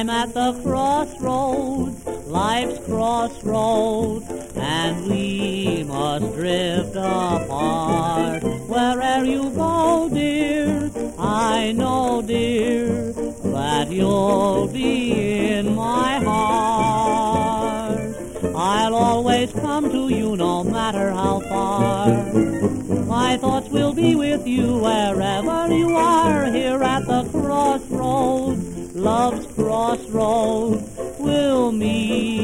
I'm at the crossroads, life's crossroads, and we must drift apart. Where'er you go, dear, I know, dear, that you'll be in my heart. I'll always come to you no matter how far. My thoughts will be with you wherever you are. Here at the crossroads, love's crossroads, we'll meet